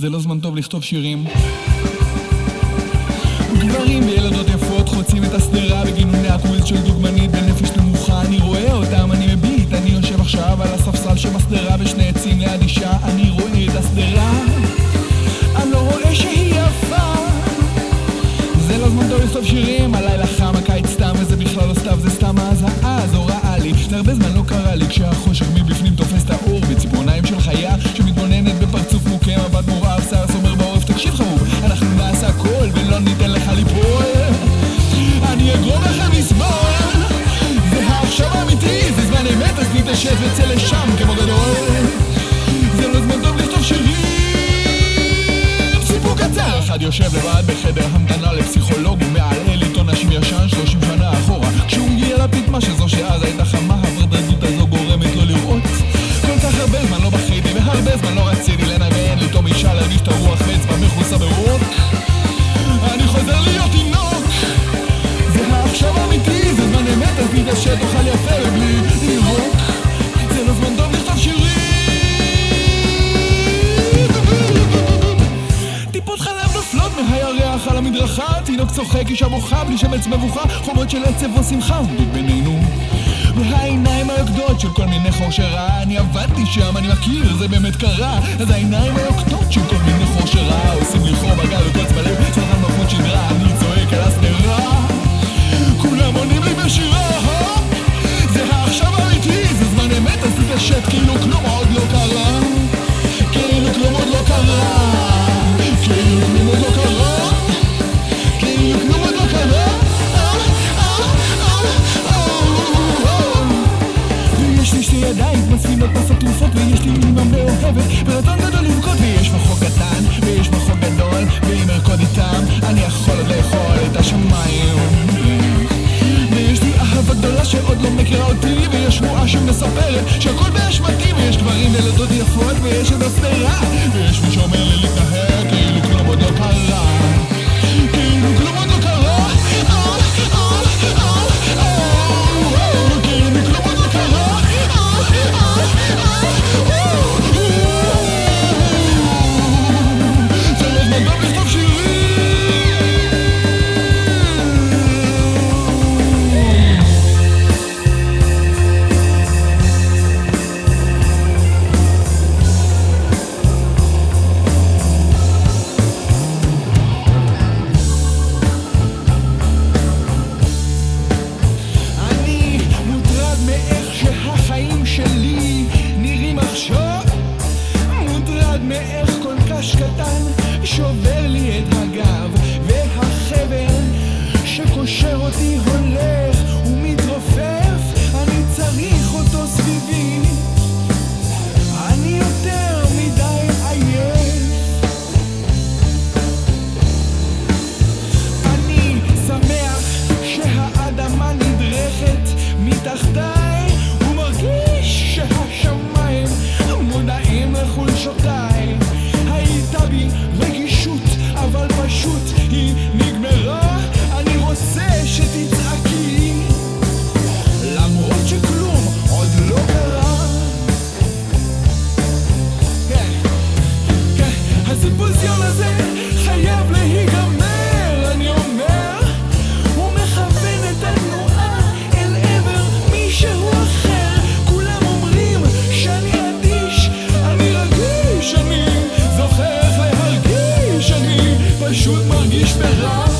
זה לא זמן טוב לכתוב שירים. גברים וילדות יפות חוצים את הסדרה בגינוני הקוויז של דוגמנית בנפש נמוכה. אני רואה אותם, אני מביט, אני יושב עכשיו על הספסל שבסדרה בשני עצים ליד אישה. אני רואה את הסדרה, אני לא רואה שהיא יפה. זה לא זמן טוב לכתוב שירים, הלילה חם, הקיץ סתם, וזה בכלל לא סתיו, זה סתם אז הוראה לי. להרבה זמן לא קרה לי כשהחושך מבפנים תופס את האור בציפורניים של חיה שמתבוננת בפרצוף מוכה, מבט מורעב, שיער סומר בעורף. תקשיב חמור, אנחנו נעשה הכל ולא ניתן לך ליפול. אני אגרום לך לסבול, זה עכשיו אמיתי, זה זמן אמת, אז נתעשת וצא לשם כמו גדול. זה לא זמן טוב לכתוב שירים. סיפור קצר, אחד יושב לבד בחדר המתנה לפסיכולוג ומעלעל עיתון נשים ישן 30 שנה אחורה. כשהוא הגיע לפטמה שזו שאז הייתה חמה, הוורדנות הזו גורמת לו לראות. כל כך הרבה זמן לא בכיתי והרבה זמן לא רציתי לנגן, לטום אישה להרגיש את הרוח ואצבע מכוסה ברוק. אני חוזר להיות תינוק, זה עכשיו אמיתי, זה זמן אמת, אז נתעשת תאכל יפה ובלי לירוק. זה לא זמן טוב לכתוב שירים. טיפות חלב נופלות מהירח על המדרכה, תינוק צוחק, אישה בוכה בלי שמץ מבוכה, חומות של עצב או שמחה עומדות בינינו, והעיניים היוקדות של כל מיני חושר רע. אני עבדתי שם, אני מכיר, זה באמת קרה. אז העיניים היוקדות של כל מיני חושר רע עושים לי חור בגל וקוץ בלב, סרטן מלכות שדרה, אני צועק על הסדרה, כולם עונים לי בשירה. זה עכשיו אמיתי, זה זמן אמת, אז תתעשת כאילו כלום עוד לא קרה, כאילו כלום עוד לא קרה, כאילו כלום עוד לא קרה, כאילו כלום עוד לא קרה. ויש לי שתי ידיים מצלילות פס התרופות, ויש לי אימא מאוהבת ורצון גדול לבכות, ויש מחוק קטן ויש מחוק גדול, ואם ארקוד איתם אני יכול עוד לאכול את השמיים. ויש לי אהבה גדולה שעוד לא מכירה אותי, ויש שמועה שמספרת שהכל באשמתי, ויש גברים וילדות יפות ויש את הסדרה, ויש מי שאומר לי להתנהג כאילו כלום עוד לא קרה, כאילו כלום עוד לא קרה, כאילו כלום עוד לא קרה. זה לא זמן טוב לכתוב שירים. מאיך כל קש קטן שובר לי את הגב, והחבל שקושר אותי הולך ומתרופף, אני צריך אותו סביבי, אני יותר מדי עייף. אני שמח שהאדמה נדרכת מתחתיי, ומרגיש שהשמיים מודעים לחולשותיי. הייתה בי רגישות, אבל פשוט היא נגמרה. אני רוצה שתצעקי למרות שכלום עוד לא קרה. כן, הסימפוזיון הזה חייב להיגמר. אני אומר, הוא מכוון את התנועה אל עבר מישהו אחר. כולם אומרים שאני אדיש, אני רגיש, אני זוכר איך להרגיש, אני פשוט מרגיש ברע.